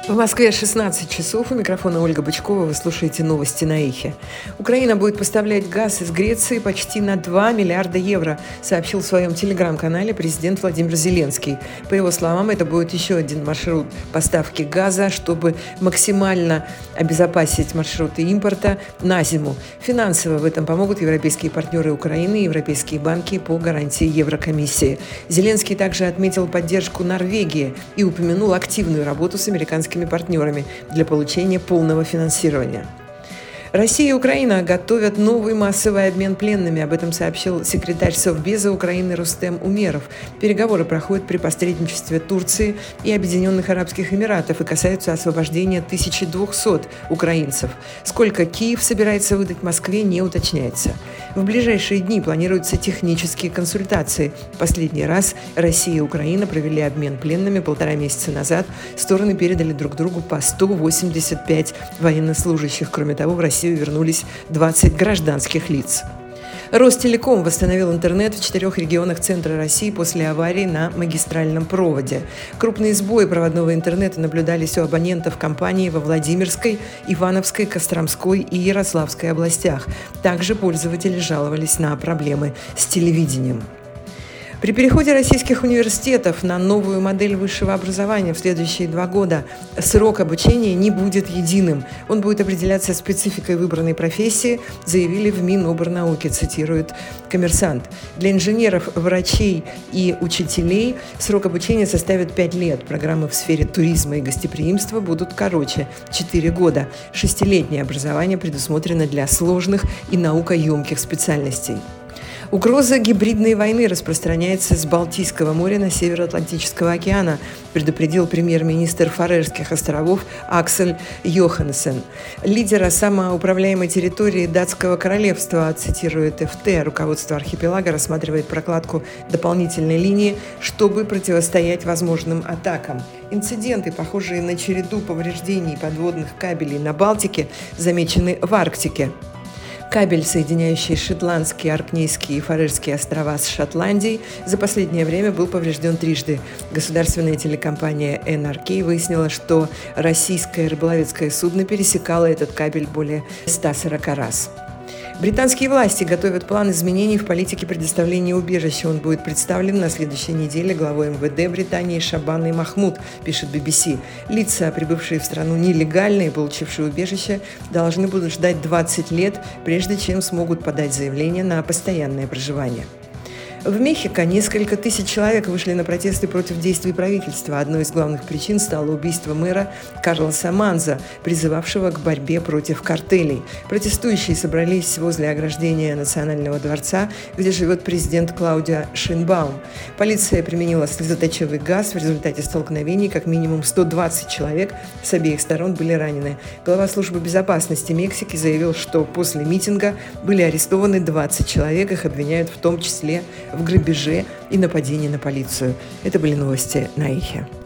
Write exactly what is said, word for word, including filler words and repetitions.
В Москве шестнадцать часов. У микрофона Ольга Бычкова. Вы слушаете новости на Эхе. Украина будет поставлять газ из Греции почти на два миллиарда евро, сообщил в своем телеграм-канале президент Владимир Зеленский. По его словам, это будет еще один маршрут поставки газа, чтобы максимально обезопасить маршруты импорта на зиму. Финансово в этом помогут европейские партнеры Украины и европейские банки по гарантии Еврокомиссии. Зеленский также отметил поддержку Норвегии и упомянул активную работу с американскими партнерами для получения полного финансирования. Россия и Украина готовят новый массовый обмен пленными. Об этом сообщил секретарь Совбеза Украины Рустем Умеров. Переговоры проходят при посредничестве Турции и Объединенных Арабских Эмиратов и касаются освобождения тысячи двухсот украинцев. Сколько Киев собирается выдать Москве, не уточняется. В ближайшие дни планируются технические консультации. Последний раз Россия и Украина провели обмен пленными полтора месяца назад. Стороны передали друг другу по сто восемьдесят пять военнослужащих. Кроме того, в Россию вернулись двадцать гражданских лиц. Ростелеком восстановил интернет в четырех регионах центра России после аварии на магистральном проводе. Крупные сбои проводного интернета наблюдались у абонентов компании во Владимирской, Ивановской, Костромской и Ярославской областях. Также пользователи жаловались на проблемы с телевидением. При переходе российских университетов на новую модель высшего образования в следующие два года срок обучения не будет единым. Он будет определяться спецификой выбранной профессии, заявили в Миноборнауки, цитирует «Коммерсант». Для инженеров, врачей и учителей срок обучения составит пять лет. Программы в сфере туризма и гостеприимства будут короче – четыре года. Шестилетнее образование предусмотрено для сложных и наукоемких специальностей. Угроза гибридной войны распространяется с Балтийского моря на Североатлантического океана, предупредил премьер-министр Фарерских островов Аксель Йоханнесен. Лидера самоуправляемой территории Датского королевства, цитирует эф тэ, руководство архипелага рассматривает прокладку дополнительной линии, чтобы противостоять возможным атакам. Инциденты, похожие на череду повреждений подводных кабелей на Балтике, замечены в Арктике. Кабель, соединяющий Шетландские, Оркнейские и Фарерские острова с Шотландией, за последнее время был поврежден трижды. Государственная телекомпания эн ар кей выяснила, что российское рыболовецкое судно пересекало этот кабель более ста сорока раз. Британские власти готовят план изменений в политике предоставления убежища. Он будет представлен на следующей неделе главой эм вэ дэ Британии Шабаной Махмуд, пишет би би си. Лица, прибывшие в страну нелегально и получившие убежище, должны будут ждать двадцать лет, прежде чем смогут подать заявление на постоянное проживание. В Мехико несколько тысяч человек вышли на протесты против действий правительства. Одной из главных причин стало убийство мэра Карлоса Манза, призывавшего к борьбе против картелей. Протестующие собрались возле ограждения Национального дворца, где живет президент Клаудио Шейнбаум. Полиция применила слезоточивый газ. В результате столкновений как минимум сто двадцать человек с обеих сторон были ранены. Глава службы безопасности Мексики заявил, что после митинга были арестованы двадцать человек. Их обвиняют в том числе в грабеже и нападении на полицию. Это были новости на Эхе.